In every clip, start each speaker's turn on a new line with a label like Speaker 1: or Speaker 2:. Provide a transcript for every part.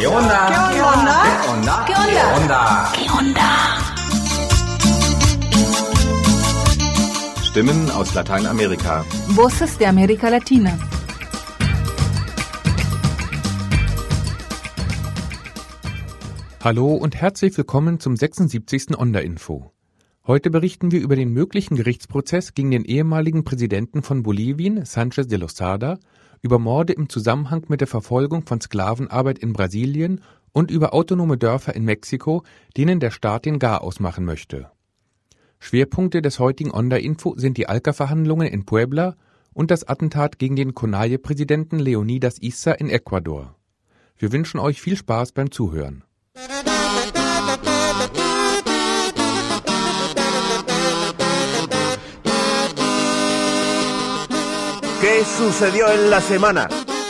Speaker 1: ¿Qué onda?
Speaker 2: ¿Qué onda?
Speaker 1: ¿Qué onda?
Speaker 2: ¿Qué onda?
Speaker 1: ¿Qué onda? Stimmen aus Lateinamerika.
Speaker 2: Voces de América Latina.
Speaker 3: Hallo und herzlich willkommen zum 76. Onda-Info. Heute berichten wir über den möglichen Gerichtsprozess gegen den ehemaligen Präsidenten von Bolivien, Sánchez de Lozada, über Morde im Zusammenhang mit der Verfolgung von Sklavenarbeit in Brasilien und über autonome Dörfer in Mexiko, denen der Staat den Garaus machen möchte. Schwerpunkte des heutigen Onda-Info sind die ALCA-Verhandlungen in Puebla und das Attentat gegen den CONAIE-Präsidenten Leonidas Issa in Ecuador. Wir wünschen euch viel Spaß beim Zuhören.
Speaker 4: ¿Qué sucedió en la semana?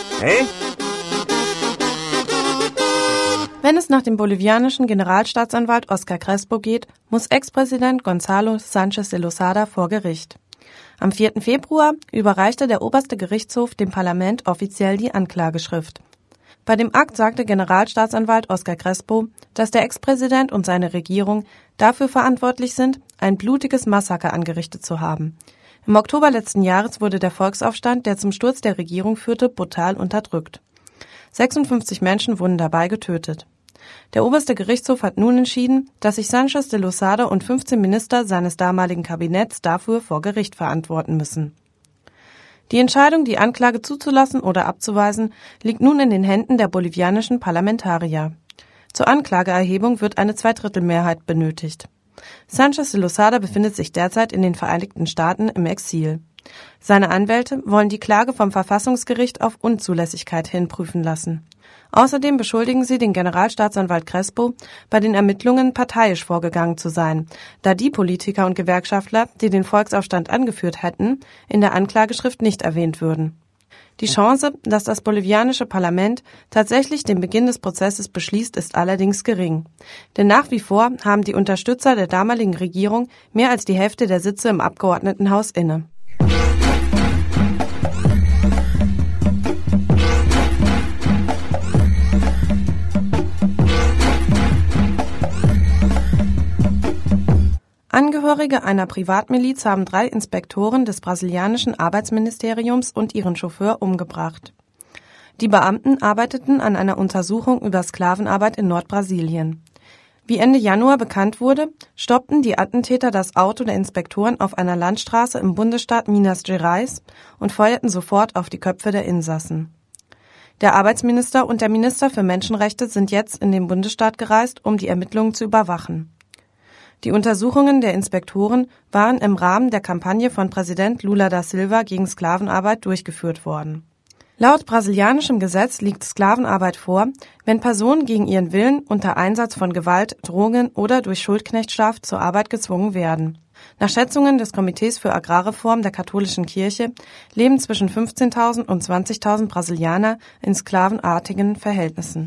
Speaker 5: Wenn es nach dem bolivianischen Generalstaatsanwalt Oscar Crespo geht, muss Ex-Präsident Gonzalo Sánchez de Lozada vor Gericht. Am 4. Februar überreichte der oberste Gerichtshof dem Parlament offiziell die Anklageschrift. Bei dem Akt sagte Generalstaatsanwalt Oscar Crespo, dass der Ex-Präsident und seine Regierung dafür verantwortlich sind, ein blutiges Massaker angerichtet zu haben. Im Oktober letzten Jahres wurde der Volksaufstand, der zum Sturz der Regierung führte, brutal unterdrückt. 56 Menschen wurden dabei getötet. Der oberste Gerichtshof hat nun entschieden, dass sich Sánchez de Lozada und 15 Minister seines damaligen Kabinetts dafür vor Gericht verantworten müssen. Die Entscheidung, die Anklage zuzulassen oder abzuweisen, liegt nun in den Händen der bolivianischen Parlamentarier. Zur Anklageerhebung wird eine Zweidrittelmehrheit benötigt. Sánchez de Lozada befindet sich derzeit in den Vereinigten Staaten im Exil. Seine Anwälte wollen die Klage vom Verfassungsgericht auf Unzulässigkeit hin prüfen lassen. Außerdem beschuldigen sie den Generalstaatsanwalt Crespo, bei den Ermittlungen parteiisch vorgegangen zu sein, da die Politiker und Gewerkschaftler, die den Volksaufstand angeführt hätten, in der Anklageschrift nicht erwähnt würden. Die Chance, dass das bolivianische Parlament tatsächlich den Beginn des Prozesses beschließt, ist allerdings gering. Denn nach wie vor haben die Unterstützer der damaligen Regierung mehr als die Hälfte der Sitze im Abgeordnetenhaus inne. Angehörige einer Privatmiliz haben 3 Inspektoren des brasilianischen Arbeitsministeriums und ihren Chauffeur umgebracht. Die Beamten arbeiteten an einer Untersuchung über Sklavenarbeit in Nordbrasilien. Wie Ende Januar bekannt wurde, stoppten die Attentäter das Auto der Inspektoren auf einer Landstraße im Bundesstaat Minas Gerais und feuerten sofort auf die Köpfe der Insassen. Der Arbeitsminister und der Minister für Menschenrechte sind jetzt in den Bundesstaat gereist, um die Ermittlungen zu überwachen. Die Untersuchungen der Inspektoren waren im Rahmen der Kampagne von Präsident Lula da Silva gegen Sklavenarbeit durchgeführt worden. Laut brasilianischem Gesetz liegt Sklavenarbeit vor, wenn Personen gegen ihren Willen unter Einsatz von Gewalt, Drohungen oder durch Schuldknechtschaft zur Arbeit gezwungen werden. Nach Schätzungen des Komitees für Agrarreform der katholischen Kirche leben zwischen 15.000 und 20.000 Brasilianer in sklavenartigen Verhältnissen.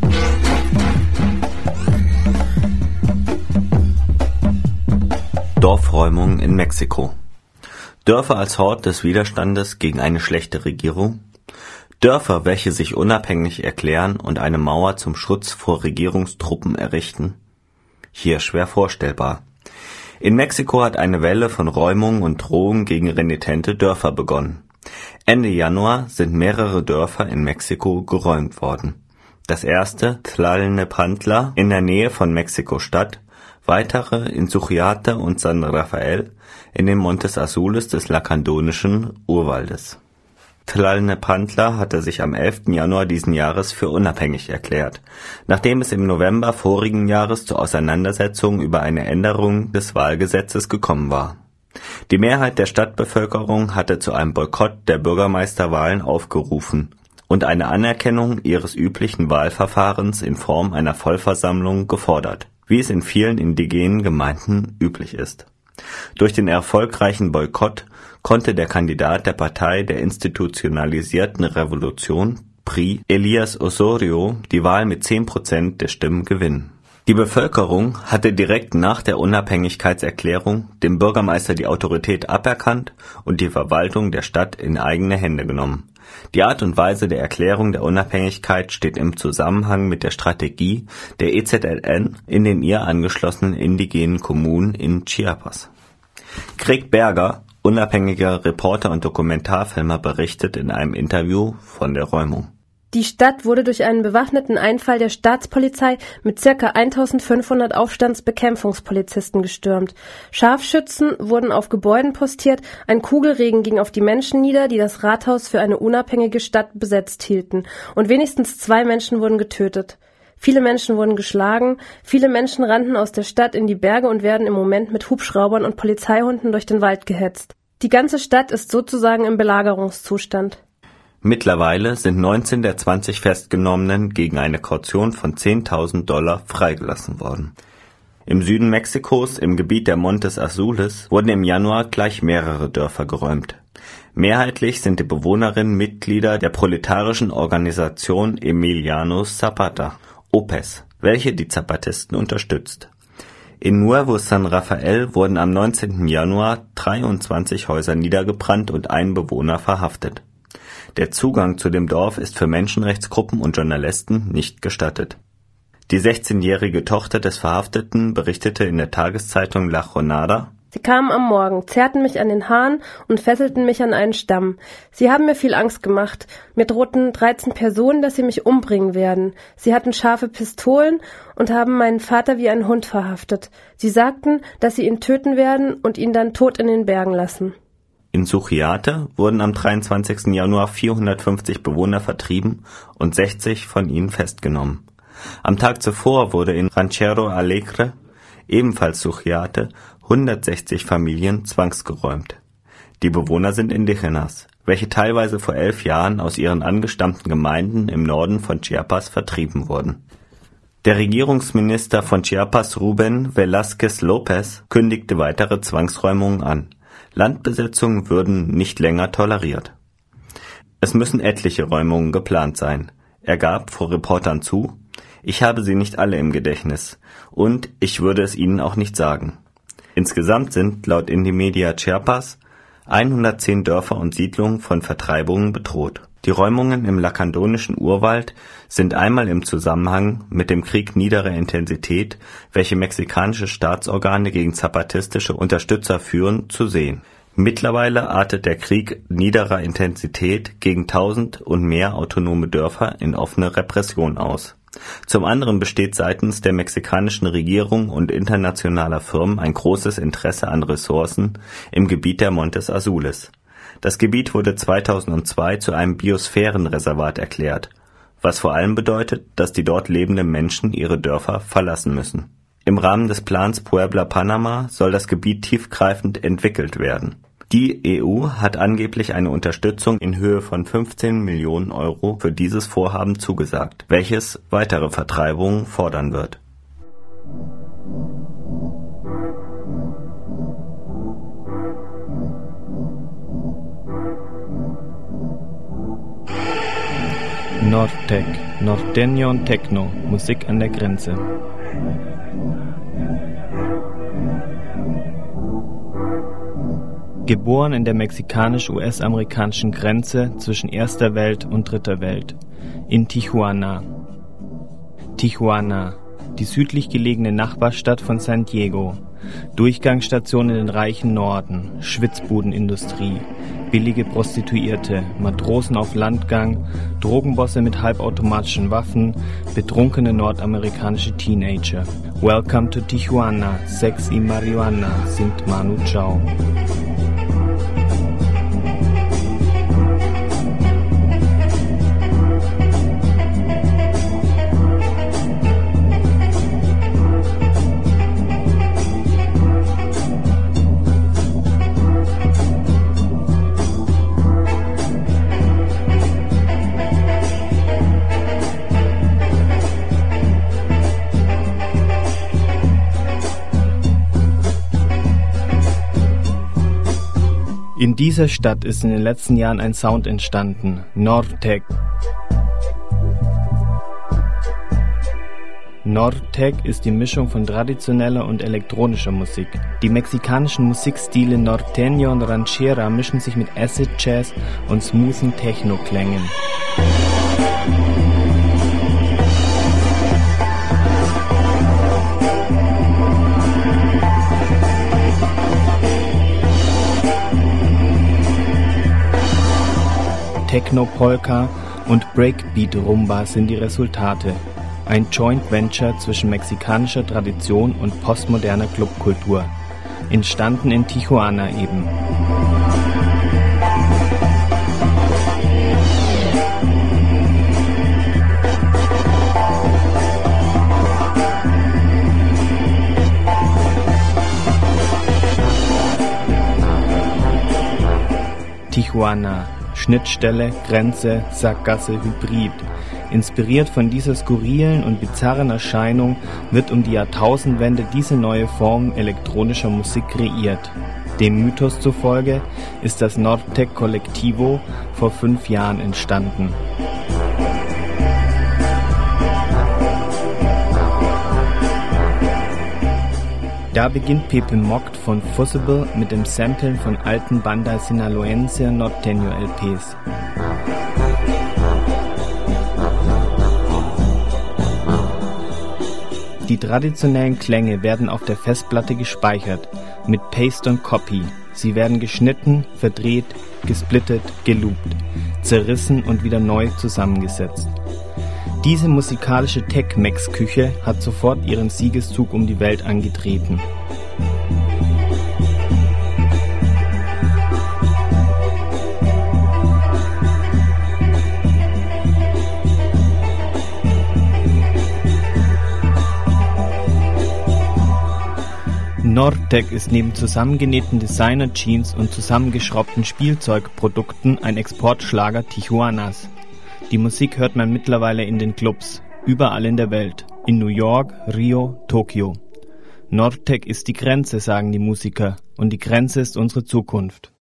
Speaker 6: Dorfräumung in Mexiko. Dörfer als Hort des Widerstandes gegen eine schlechte Regierung. Dörfer, welche sich unabhängig erklären und eine Mauer zum Schutz vor Regierungstruppen errichten. Hier schwer vorstellbar. In Mexiko hat eine Welle von Räumungen und Drohungen gegen renitente Dörfer begonnen. Ende Januar sind mehrere Dörfer in Mexiko geräumt worden. Das erste, Tlalnepantla, in der Nähe von Mexiko-Stadt, weitere in Suchiate und San Rafael in den Montes Azules des Lacandonischen Urwaldes. Tlalnepantla hatte sich am 11. Januar diesen Jahres für unabhängig erklärt, nachdem es im November vorigen Jahres zu Auseinandersetzungen über eine Änderung des Wahlgesetzes gekommen war. Die Mehrheit der Stadtbevölkerung hatte zu einem Boykott der Bürgermeisterwahlen aufgerufen und eine Anerkennung ihres üblichen Wahlverfahrens in Form einer Vollversammlung gefordert, wie es in vielen indigenen Gemeinden üblich ist. Durch den erfolgreichen Boykott konnte der Kandidat der Partei der institutionalisierten Revolution, PRI, Elias Osorio, die Wahl mit 10% der Stimmen gewinnen. Die Bevölkerung hatte direkt nach der Unabhängigkeitserklärung dem Bürgermeister die Autorität aberkannt und die Verwaltung der Stadt in eigene Hände genommen. Die Art und Weise der Erklärung der Unabhängigkeit steht im Zusammenhang mit der Strategie der EZLN in den ihr angeschlossenen indigenen Kommunen in Chiapas. Craig Berger, unabhängiger Reporter und Dokumentarfilmer, berichtet in einem Interview von der Räumung.
Speaker 7: Die Stadt wurde durch einen bewaffneten Einfall der Staatspolizei mit ca. 1500 Aufstandsbekämpfungspolizisten gestürmt. Scharfschützen wurden auf Gebäuden postiert, ein Kugelregen ging auf die Menschen nieder, die das Rathaus für eine unabhängige Stadt besetzt hielten, und wenigstens 2 Menschen wurden getötet. Viele Menschen wurden geschlagen, viele Menschen rannten aus der Stadt in die Berge und werden im Moment mit Hubschraubern und Polizeihunden durch den Wald gehetzt. Die ganze Stadt ist sozusagen im Belagerungszustand.
Speaker 6: Mittlerweile sind 19 der 20 Festgenommenen gegen eine Kaution von $10.000 freigelassen worden. Im Süden Mexikos, im Gebiet der Montes Azules, wurden im Januar gleich mehrere Dörfer geräumt. Mehrheitlich sind die Bewohnerinnen Mitglieder der proletarischen Organisation Emiliano Zapata, OPES, welche die Zapatisten unterstützt. In Nuevo San Rafael wurden am 19. Januar 23 Häuser niedergebrannt und ein Bewohner verhaftet. Der Zugang zu dem Dorf ist für Menschenrechtsgruppen und Journalisten nicht gestattet. Die 16-jährige Tochter des Verhafteten berichtete in der Tageszeitung La Jornada:
Speaker 7: Sie kamen am Morgen, zerrten mich an den Haaren und fesselten mich an einen Stamm. Sie haben mir viel Angst gemacht. Mir drohten 13 Personen, dass sie mich umbringen werden. Sie hatten scharfe Pistolen und haben meinen Vater wie einen Hund verhaftet. Sie sagten, dass sie ihn töten werden und ihn dann tot in den Bergen lassen.
Speaker 6: In Suchiate wurden am 23. Januar 450 Bewohner vertrieben und 60 von ihnen festgenommen. Am Tag zuvor wurde in Ranchero Alegre, ebenfalls Suchiate, 160 Familien zwangsgeräumt. Die Bewohner sind Indigenas, welche teilweise vor 11 Jahren aus ihren angestammten Gemeinden im Norden von Chiapas vertrieben wurden. Der Regierungsminister von Chiapas, Rubén Velázquez López, kündigte weitere Zwangsräumungen an. Landbesetzungen würden nicht länger toleriert. Es müssen etliche Räumungen geplant sein. Er gab vor Reportern zu: Ich habe sie nicht alle im Gedächtnis und ich würde es Ihnen auch nicht sagen. Insgesamt sind laut Indymedia Chiapas 110 Dörfer und Siedlungen von Vertreibungen bedroht. Die Räumungen im lacandonischen Urwald sind einmal im Zusammenhang mit dem Krieg niederer Intensität, welche mexikanische Staatsorgane gegen zapatistische Unterstützer führen, zu sehen. Mittlerweile artet der Krieg niederer Intensität gegen 1000 und mehr autonome Dörfer in offene Repression aus. Zum anderen besteht seitens der mexikanischen Regierung und internationaler Firmen ein großes Interesse an Ressourcen im Gebiet der Montes Azules. Das Gebiet wurde 2002 zu einem Biosphärenreservat erklärt, was vor allem bedeutet, dass die dort lebenden Menschen ihre Dörfer verlassen müssen. Im Rahmen des Plans Puebla Panama soll das Gebiet tiefgreifend entwickelt werden. Die EU hat angeblich eine Unterstützung in Höhe von 15 Millionen Euro für dieses Vorhaben zugesagt, welches weitere Vertreibungen fordern wird.
Speaker 8: Nortec, Norteño und Techno, Musik an der Grenze. Geboren in der mexikanisch-US-amerikanischen Grenze zwischen Erster Welt und Dritter Welt, in Tijuana. Tijuana, die südlich gelegene Nachbarstadt von San Diego. Durchgangsstation in den reichen Norden, Schwitzbudenindustrie, billige Prostituierte, Matrosen auf Landgang, Drogenbosse mit halbautomatischen Waffen, betrunkene nordamerikanische Teenager. Welcome to Tijuana, Sex y Marihuana, singt Manu Chao. In dieser Stadt ist in den letzten Jahren ein Sound entstanden, Nortec. Nortec ist die Mischung von traditioneller und elektronischer Musik. Die mexikanischen Musikstile Norteño und Ranchera mischen sich mit Acid Jazz und smoothen Techno-Klängen. Techno-Polka und Breakbeat-Rumba sind die Resultate. Ein Joint Venture zwischen mexikanischer Tradition und postmoderner Clubkultur. Entstanden in Tijuana eben. Tijuana. Schnittstelle, Grenze, Sackgasse, Hybrid. Inspiriert von dieser skurrilen und bizarren Erscheinung wird um die Jahrtausendwende diese neue Form elektronischer Musik kreiert. Dem Mythos zufolge ist das Nortec Colectivo vor 5 Jahren entstanden. Da beginnt Pepe Moct von Fussible mit dem Samplen von alten Banda Sinaloense Norteño LPs. Die traditionellen Klänge werden auf der Festplatte gespeichert, mit Paste und Copy. Sie werden geschnitten, verdreht, gesplittet, geloopt, zerrissen und wieder neu zusammengesetzt. Diese musikalische Tex-Mex-Küche hat sofort ihren Siegeszug um die Welt angetreten. Nortec ist neben zusammengenähten Designer-Jeans und zusammengeschraubten Spielzeugprodukten ein Exportschlager Tijuanas. Die Musik hört man mittlerweile in den Clubs, überall in der Welt, in New York, Rio, Tokio. Nortec ist die Grenze, sagen die Musiker, und die Grenze ist unsere Zukunft.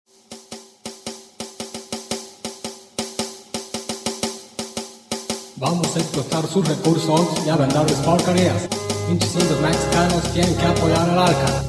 Speaker 9: Vamos a explotar sus recursos y a venderles porquerías. Pinches mexicanos tienen que apoyar al Alca.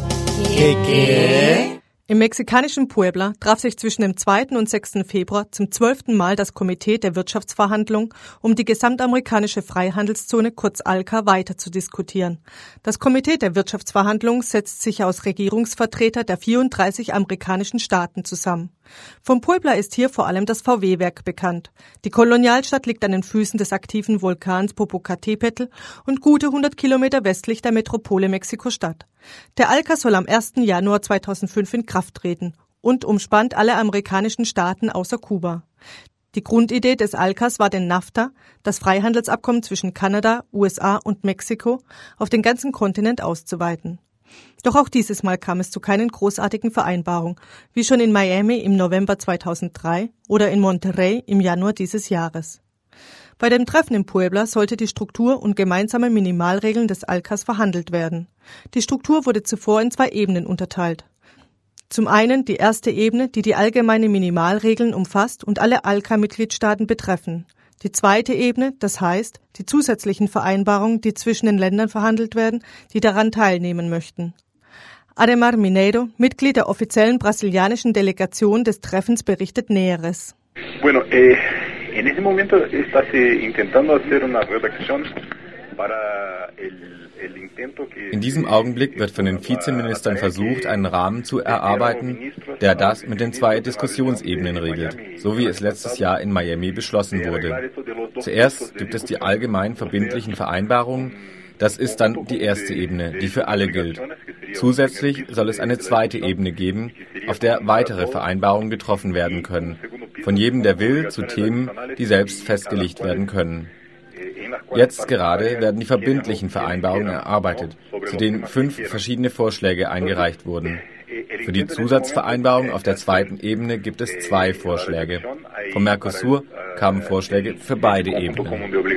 Speaker 5: ¿Qué? Im mexikanischen Puebla traf sich zwischen dem 2. und 6. Februar zum 12. Mal das Komitee der Wirtschaftsverhandlungen, um die gesamtamerikanische Freihandelszone kurz ALCA weiter zu diskutieren. Das Komitee der Wirtschaftsverhandlungen setzt sich aus Regierungsvertretern der 34 amerikanischen Staaten zusammen. Vom Puebla ist hier vor allem das VW-Werk bekannt. Die Kolonialstadt liegt an den Füßen des aktiven Vulkans Popocatépetl und gute 100 Kilometer westlich der Metropole Mexiko-Stadt. Der ALCA soll am 1. Januar 2005 in Kraft treten und umspannt alle amerikanischen Staaten außer Kuba. Die Grundidee des ALCAs war den NAFTA, das Freihandelsabkommen zwischen Kanada, USA und Mexiko, auf den ganzen Kontinent auszuweiten. Doch auch dieses Mal kam es zu keinen großartigen Vereinbarungen, wie schon in Miami im November 2003 oder in Monterrey im Januar dieses Jahres. Bei dem Treffen im Puebla sollte die Struktur und gemeinsame Minimalregeln des ALCAs verhandelt werden. Die Struktur wurde zuvor in 2 Ebenen unterteilt. Zum einen die erste Ebene, die die allgemeine Minimalregeln umfasst und alle ALCA-Mitgliedstaaten betreffen. Die zweite Ebene, das heißt, die zusätzlichen Vereinbarungen, die zwischen den Ländern verhandelt werden, die daran teilnehmen möchten. Ademar Mineiro, Mitglied der offiziellen brasilianischen Delegation des Treffens, berichtet Näheres.
Speaker 10: Bueno, en ese momento está intentando hacer una redacción para el intento que...
Speaker 1: In diesem Augenblick wird von den Vizeministern versucht, einen Rahmen zu erarbeiten, der das mit den 2 Diskussionsebenen regelt, so wie es letztes Jahr in Miami beschlossen wurde. Zuerst gibt es die allgemein verbindlichen Vereinbarungen, das ist dann die erste Ebene, die für alle gilt. Zusätzlich soll es eine zweite Ebene geben, auf der weitere Vereinbarungen getroffen werden können, von jedem, der will, zu Themen, die selbst festgelegt werden können. Jetzt gerade werden die verbindlichen Vereinbarungen erarbeitet, zu denen 5 verschiedene Vorschläge eingereicht wurden. Für die Zusatzvereinbarung auf der zweiten Ebene gibt es 2 Vorschläge. Vom Mercosur kamen Vorschläge für beide Ebenen.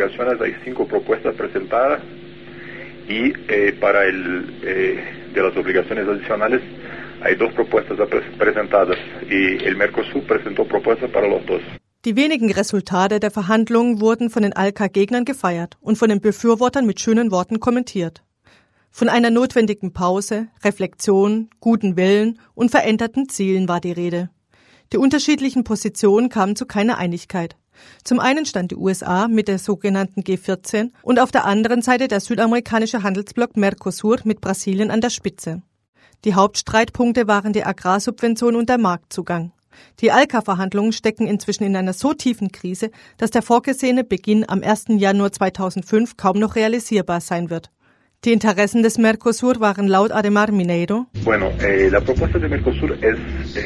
Speaker 10: Y para de las obligaciones adicionales hay 2 propuestas presentadas y el Mercosur presentó propuestas para los 2.
Speaker 5: Die wenigen Resultate der Verhandlungen wurden von den ALCA-Gegnern gefeiert und von den Befürwortern mit schönen Worten kommentiert. Von einer notwendigen Pause, Reflexion, guten Willen und veränderten Zielen war die Rede. Die unterschiedlichen Positionen kamen zu keiner Einigkeit. Zum einen stand die USA mit der sogenannten G14 und auf der anderen Seite der südamerikanische Handelsblock Mercosur mit Brasilien an der Spitze. Die Hauptstreitpunkte waren die Agrarsubventionen und der Marktzugang. Die ALCA-Verhandlungen stecken inzwischen in einer so tiefen Krise, dass der vorgesehene Beginn am 1. Januar 2005 kaum noch realisierbar sein wird. Die Interessen des Mercosur waren laut Ademar Mineiro:
Speaker 10: Bueno, la propuesta de Mercosur es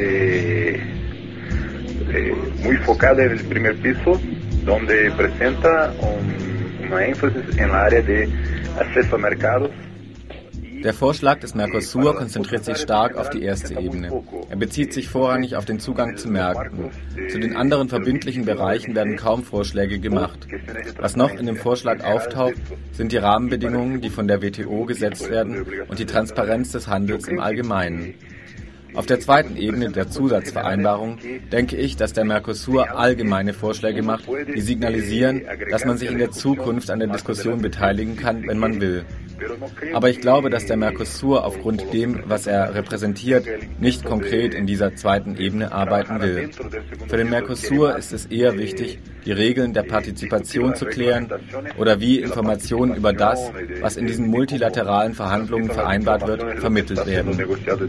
Speaker 10: muy focada en el primer piso, donde presenta una énfasis en la área de acceso a mercados.
Speaker 1: Der Vorschlag des Mercosur konzentriert sich stark auf die erste Ebene. Er bezieht sich vorrangig auf den Zugang zu Märkten. Zu den anderen verbindlichen Bereichen werden kaum Vorschläge gemacht. Was noch in dem Vorschlag auftaucht, sind die Rahmenbedingungen, die von der WTO gesetzt werden, und die Transparenz des Handels im Allgemeinen. Auf der zweiten Ebene der Zusatzvereinbarung denke ich, dass der Mercosur allgemeine Vorschläge macht, die signalisieren, dass man sich in der Zukunft an der Diskussion beteiligen kann, wenn man will. Aber ich glaube, dass der Mercosur aufgrund dem, was er repräsentiert, nicht konkret in dieser zweiten Ebene arbeiten will. Für den Mercosur ist es eher wichtig, die Regeln der Partizipation zu klären oder wie Informationen über das, was in diesen multilateralen Verhandlungen vereinbart wird, vermittelt werden.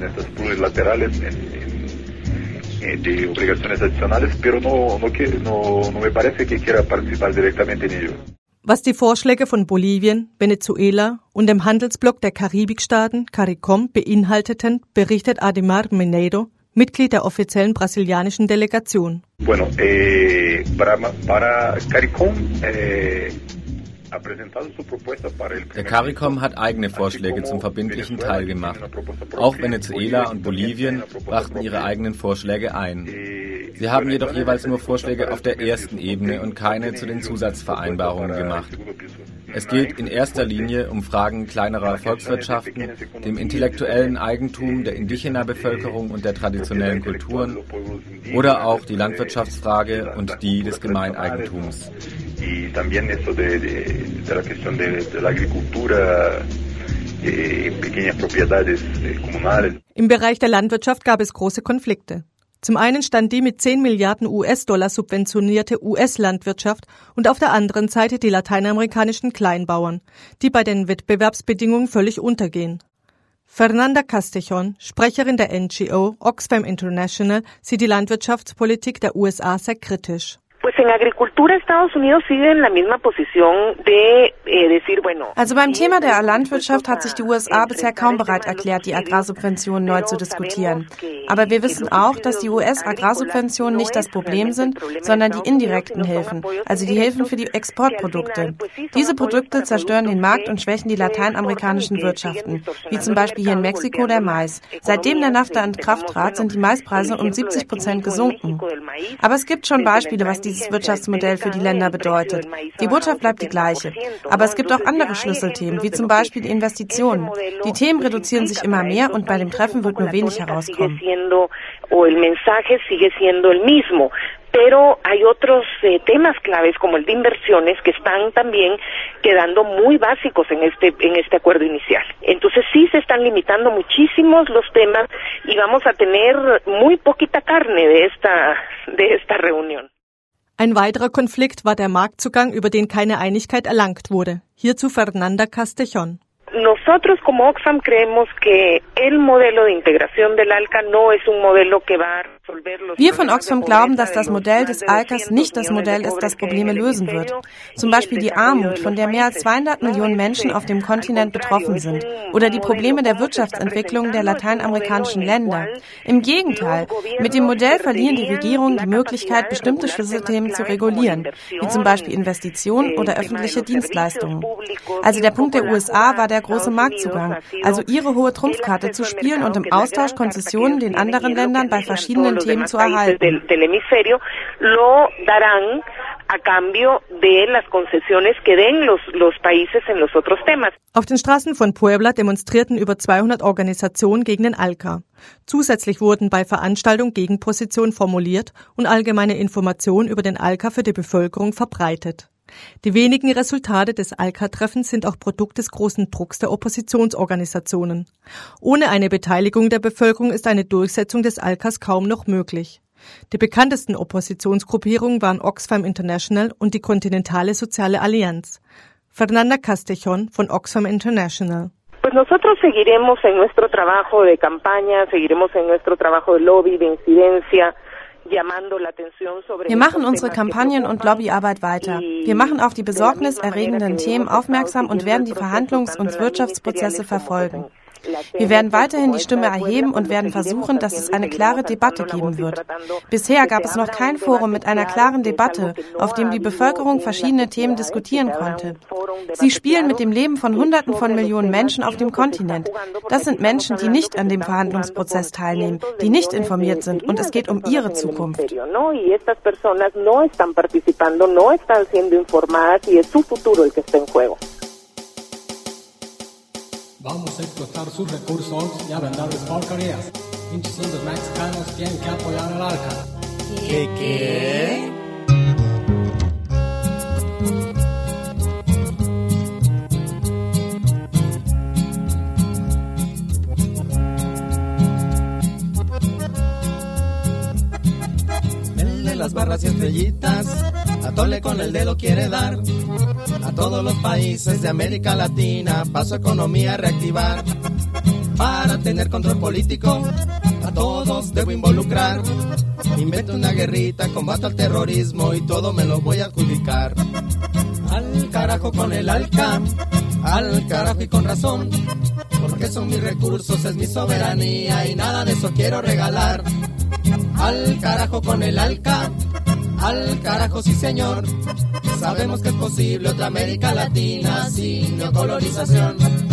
Speaker 10: De obligaciones adicionales, pero no me parece que quiera participar directamente en ello.
Speaker 5: Was die Vorschläge von Bolivien, Venezuela und dem Handelsblock der Karibikstaaten, CARICOM, beinhalteten, berichtet Ademar Mineiro, Mitglied der offiziellen brasilianischen Delegation.
Speaker 10: Bueno, para CARICOM,
Speaker 1: der CARICOM hat eigene Vorschläge zum verbindlichen Teil gemacht. Auch Venezuela und Bolivien brachten ihre eigenen Vorschläge ein. Sie haben jedoch jeweils nur Vorschläge auf der ersten Ebene und keine zu den Zusatzvereinbarungen gemacht. Es geht in erster Linie um Fragen kleinerer Volkswirtschaften, dem intellektuellen Eigentum der indigenen Bevölkerung und der traditionellen Kulturen oder auch die Landwirtschaftsfrage und die des Gemeineigentums.
Speaker 5: Im Bereich der Landwirtschaft gab es große Konflikte. Zum einen stand die mit 10 Milliarden US-Dollar subventionierte US-Landwirtschaft und auf der anderen Seite die lateinamerikanischen Kleinbauern, die bei den Wettbewerbsbedingungen völlig untergehen. Fernanda Castellón, Sprecherin der NGO Oxfam International, sieht die Landwirtschaftspolitik der USA sehr kritisch.
Speaker 11: Also beim Thema der Landwirtschaft hat sich die USA bisher kaum bereit erklärt, die Agrarsubventionen neu zu diskutieren. Aber wir wissen auch, dass die US-Agrarsubventionen nicht das Problem sind, sondern die indirekten Hilfen, also die Hilfen für die Exportprodukte. Diese Produkte zerstören den Markt und schwächen die lateinamerikanischen Wirtschaften, wie zum Beispiel hier in Mexiko der Mais. Seitdem der NAFTA in Kraft trat, sind die Maispreise um 70% gesunken. Aber es gibt schon Beispiele, was dieses Wirtschaftsmodell für die Länder bedeutet. Die Botschaft bleibt die gleiche. Aber es gibt auch andere Schlüsselthemen, wie zum Beispiel die Investitionen. Die Themen reduzieren sich immer mehr und bei dem Treffen wird nur wenig herauskommen.
Speaker 12: Pero hay otros temas claves como el de inversiones que están también quedando muy básicos en este acuerdo inicial. Entonces sí se están limitando muchísimos los temas y vamos a tener muy poquita carne de esta reunión.
Speaker 5: Ein weiterer Konflikt war der Marktzugang, über den keine Einigkeit erlangt wurde. Hierzu Fernanda Castellón.
Speaker 12: Nosotros como Oxfam creemos que el modelo de integración del ALCA no es un modelo que va a resolver los.
Speaker 11: Wir von Oxfam glauben, dass das Modell des ALCAs nicht das Modell ist, das Probleme lösen wird. Zum Beispiel die Armut, von der mehr als 200 Millionen Menschen auf dem Kontinent betroffen sind. Oder die Probleme der Wirtschaftsentwicklung der lateinamerikanischen Länder. Im Gegenteil, mit dem Modell verlieren die Regierungen die Möglichkeit, bestimmte Schlüsselthemen zu regulieren, wie zum Beispiel Investitionen oder öffentliche Dienstleistungen. Also der Punkt der USA war der große Marktzugang, also ihre hohe Trumpfkarte zu spielen und im Austausch Konzessionen den anderen Ländern bei verschiedenen Themen zu erhalten.
Speaker 12: a cambio de las concesiones que den los países en los otros temas.
Speaker 11: Auf den Straßen von Puebla demonstrierten über 200 Organisationen gegen den ALCA. Zusätzlich wurden bei Veranstaltungen Gegenpositionen formuliert und allgemeine Informationen über den ALCA für die Bevölkerung verbreitet. Die wenigen Resultate des ALCA-Treffens sind auch Produkt des großen Drucks der Oppositionsorganisationen. Ohne eine Beteiligung der Bevölkerung ist eine Durchsetzung des ALCAs kaum noch möglich. Die bekanntesten Oppositionsgruppierungen waren Oxfam International und die Kontinentale Soziale Allianz. Fernanda Castellón von Oxfam International.
Speaker 12: Pues nosotros seguiremos en nuestro trabajo de campaña, seguiremos en nuestro trabajo de lobby, de incidencia.
Speaker 11: Wir machen unsere Kampagnen- und Lobbyarbeit weiter. Wir machen auf die besorgniserregenden Themen aufmerksam und werden die Verhandlungs- und Wirtschaftsprozesse verfolgen. Wir werden weiterhin die Stimme erheben und werden versuchen, dass es eine klare Debatte geben wird. Bisher gab es noch kein Forum mit einer klaren Debatte, auf dem die Bevölkerung verschiedene Themen diskutieren konnte. Sie spielen mit dem Leben von Hunderten von Millionen Menschen auf dem Kontinent. Das sind Menschen, die nicht an dem Verhandlungsprozess teilnehmen, die nicht informiert sind, und es geht um ihre Zukunft.
Speaker 9: Vamos a explotar sus recursos y a vender las porquerías. Pinches indios mexicanos tienen que apoyar al ALCA. ¿Qué?
Speaker 13: El de las barras y estrellitas, a tole con el dedo quiere dar. A todos los países de América Latina, paso economía a reactivar. Para tener control político, a todos debo involucrar. Invento una guerrita, combato al terrorismo y todo me lo voy a adjudicar. Al carajo con el ALCA, al carajo y con razón. Porque son mis recursos, es mi soberanía y nada de eso quiero regalar. Al carajo con el ALCA, al carajo sí señor. Sabemos que es posible otra América Latina sin neocolonización.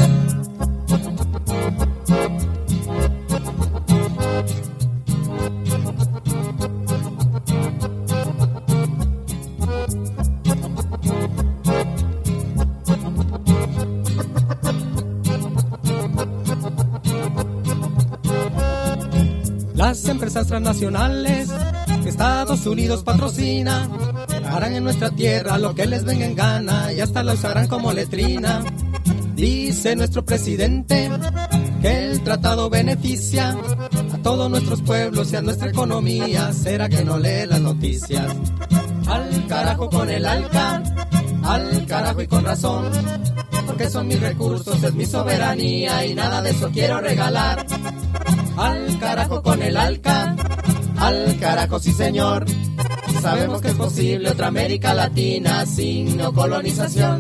Speaker 13: Las empresas transnacionales que Estados Unidos patrocina harán en nuestra tierra lo que les venga en gana y hasta la usarán como letrina. Dice nuestro presidente que el tratado beneficia a todos nuestros pueblos y a nuestra economía. ¿Será que no lee las noticias? Al carajo con el ALCA, al carajo y con razón. Porque son mis recursos, es mi soberanía y nada de eso quiero regalar. Al carajo con el ALCA, al carajo sí señor. Sabemos que es posible otra América Latina sin neocolonización.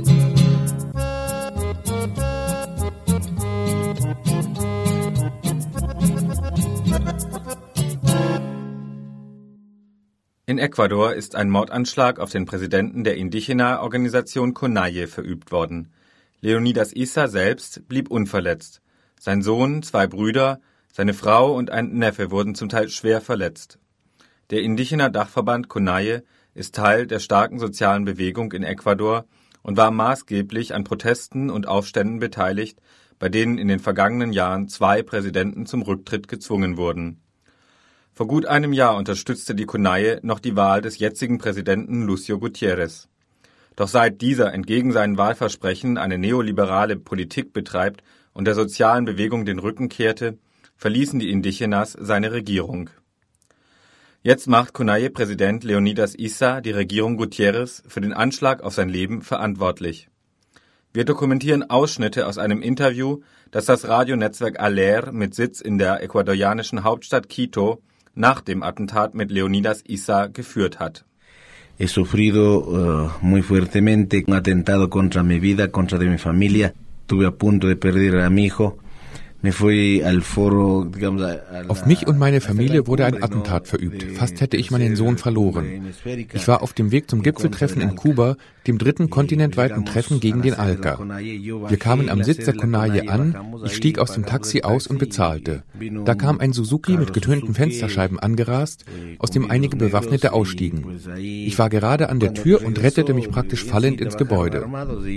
Speaker 1: In Ecuador ist ein Mordanschlag auf den Präsidenten der Indígena-Organisation CONAIE verübt worden. Leonidas Issa selbst blieb unverletzt. Sein Sohn, 2 Brüder, seine Frau und ein Neffe wurden zum Teil schwer verletzt. Der Indígena-Dachverband CONAIE ist Teil der starken sozialen Bewegung in Ecuador und war maßgeblich an Protesten und Aufständen beteiligt, bei denen in den vergangenen Jahren 2 Präsidenten zum Rücktritt gezwungen wurden. Vor gut einem Jahr unterstützte die CONAIE noch die Wahl des jetzigen Präsidenten Lucio Gutiérrez. Doch seit dieser entgegen seinen Wahlversprechen eine neoliberale Politik betreibt und der sozialen Bewegung den Rücken kehrte, verließen die Indígenas seine Regierung. Jetzt macht CONAIE-Präsident Leonidas Issa die Regierung Gutiérrez für den Anschlag auf sein Leben verantwortlich. Wir dokumentieren Ausschnitte aus einem Interview, das das Radionetzwerk ALER mit Sitz in der ecuadorianischen Hauptstadt Quito nach dem Attentat mit Leonidas Issa geführt hat.
Speaker 14: He sufrido muy fuertemente un atentado contra mi vida, contra de mi familia. Estuve a punto de perder a mi hijo.
Speaker 3: Auf mich und meine Familie wurde ein Attentat verübt. Fast hätte ich meinen Sohn verloren. Ich war auf dem Weg zum Gipfeltreffen in Kuba, dem 3. kontinentweiten Treffen gegen den Alka. Wir kamen am Sitz der Konaje an, ich stieg aus dem Taxi aus und bezahlte. Da kam ein Suzuki mit getönten Fensterscheiben angerast, aus dem einige Bewaffnete ausstiegen. Ich war gerade an der Tür und rettete mich praktisch fallend ins Gebäude.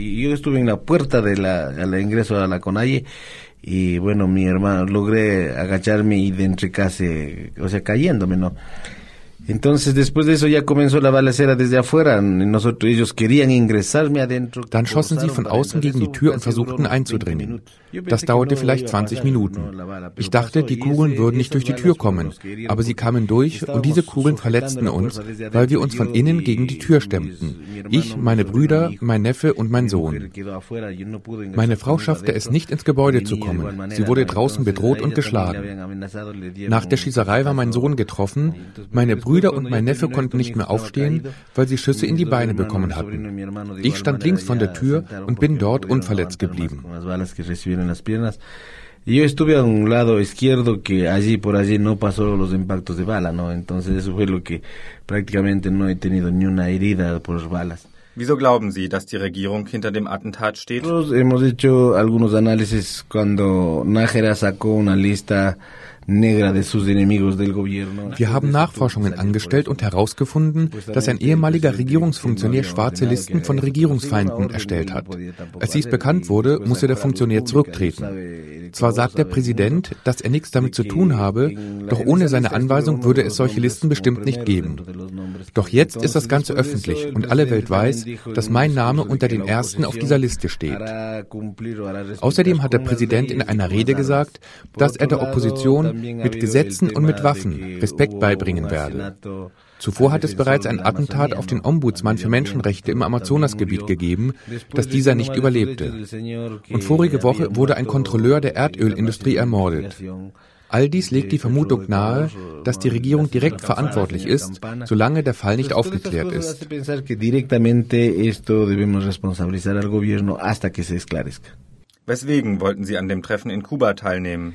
Speaker 14: Y bueno, mi hermano, logré agacharme y de entre casi, o sea, cayéndome, ¿no? Entonces, después de eso ya comenzó la balacera desde afuera. Ellos querían ingresarme adentro.
Speaker 3: Dann schossen sie von außen gegen die Tür und versuchten einzudringen. Das dauerte vielleicht 20 Minuten. Ich dachte, die Kugeln würden nicht durch die Tür kommen, aber sie kamen durch und diese Kugeln verletzten uns, weil wir uns von innen gegen die Tür stemmten. Ich, meine Brüder, mein Neffe und mein Sohn. Meine Frau schaffte es nicht, ins Gebäude zu kommen. Sie wurde draußen bedroht und geschlagen. Nach der Schießerei war mein Sohn getroffen. Meine Brüder und mein Neffe konnten nicht mehr aufstehen, weil sie Schüsse in die Beine bekommen hatten. Ich stand links von der Tür und bin dort unverletzt geblieben.
Speaker 14: Yo estuve a un lado izquierdo que allí por allí no pasó los impactos de bala, ¿no? Entonces eso fue lo que prácticamente no he tenido ni una herida por balas.
Speaker 1: Wieso glauben Sie, dass die Regierung hinter dem Attentat steht?
Speaker 14: Hemos hecho algunos análisis cuando Nájera sacó una lista negra de sus enemigos del gobierno.
Speaker 3: Wir haben Nachforschungen angestellt und herausgefunden, dass ein ehemaliger Regierungsfunktionär schwarze Listen von Regierungsfeinden erstellt hat. Als dies bekannt wurde, musste der Funktionär zurücktreten. Zwar sagt der Präsident, dass er nichts damit zu tun habe, doch ohne seine Anweisung würde es solche Listen bestimmt nicht geben. Doch jetzt ist das Ganze öffentlich und alle Welt weiß, dass mein Name unter den ersten auf dieser Liste steht. Außerdem hat der Präsident in einer Rede gesagt, dass er der Opposition mit Gesetzen und mit Waffen Respekt beibringen werde. Zuvor hat es bereits ein Attentat auf den Ombudsmann für Menschenrechte im Amazonasgebiet gegeben, das dieser nicht überlebte. Und vorige Woche wurde ein Kontrolleur der Erdölindustrie ermordet. All dies legt die Vermutung nahe, dass die Regierung direkt verantwortlich ist, solange der Fall nicht aufgeklärt ist.
Speaker 1: Weswegen wollten Sie an dem Treffen in Kuba teilnehmen?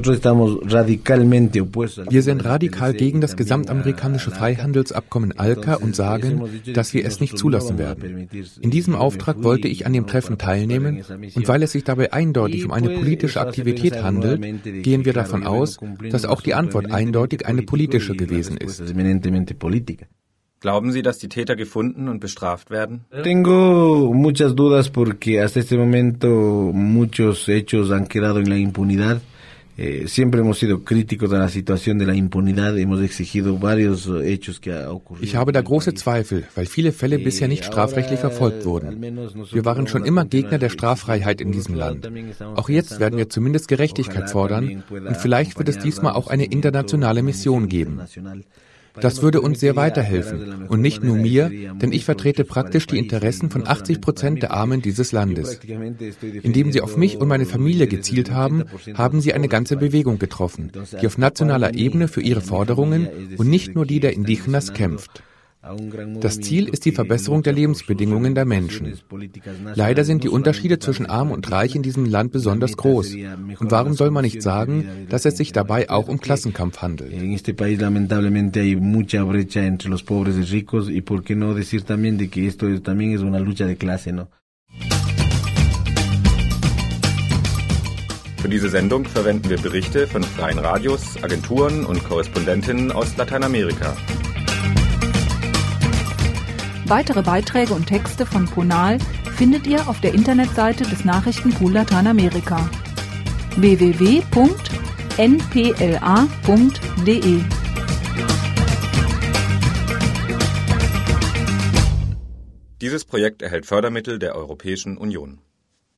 Speaker 3: Wir sind radikal gegen das gesamtamerikanische Freihandelsabkommen ALCA und sagen, dass wir es nicht zulassen werden. In diesem Auftrag wollte ich an dem Treffen teilnehmen und weil es sich dabei eindeutig um eine politische Aktivität handelt, gehen wir davon aus, dass auch die Antwort eindeutig eine politische gewesen ist.
Speaker 1: Glauben Sie, dass die Täter gefunden und bestraft werden?
Speaker 14: Tengo muchas dudas porque hasta este momento muchos hechos han quedado en la impunidad. Siempre hemos sido críticos de la situación de la impunidad. Hemos exigido varios hechos que ha ocurrido.
Speaker 3: Ich habe da große Zweifel, weil viele Fälle bisher nicht strafrechtlich verfolgt wurden. Wir waren schon immer Gegner der Straffreiheit in diesem Land. Auch jetzt werden wir zumindest Gerechtigkeit fordern und vielleicht wird es diesmal auch eine internationale Mission geben. Das würde uns sehr weiterhelfen und nicht nur mir, denn ich vertrete praktisch die Interessen von 80% der Armen dieses Landes. Indem sie auf mich und meine Familie gezielt haben, haben sie eine ganze Bewegung getroffen, die auf nationaler Ebene für ihre Forderungen und nicht nur die der Indígenas kämpft. Das Ziel ist die Verbesserung der Lebensbedingungen der Menschen. Leider sind die Unterschiede zwischen Arm und Reich in diesem Land besonders groß. Und warum soll man nicht sagen, dass es sich dabei auch um Klassenkampf handelt?
Speaker 14: En este país lamentablemente hay mucha brecha entre los pobres y ricos y por qué no decir también de que esto también es una lucha de clase, ¿no?
Speaker 1: Für diese Sendung verwenden wir Berichte von freien Radios, Agenturen und Korrespondentinnen aus Lateinamerika.
Speaker 2: Weitere Beiträge und Texte von Ponal findet ihr auf der Internetseite des Nachrichtenpool Lateinamerika www.npla.de.
Speaker 1: Dieses Projekt erhält Fördermittel der Europäischen Union.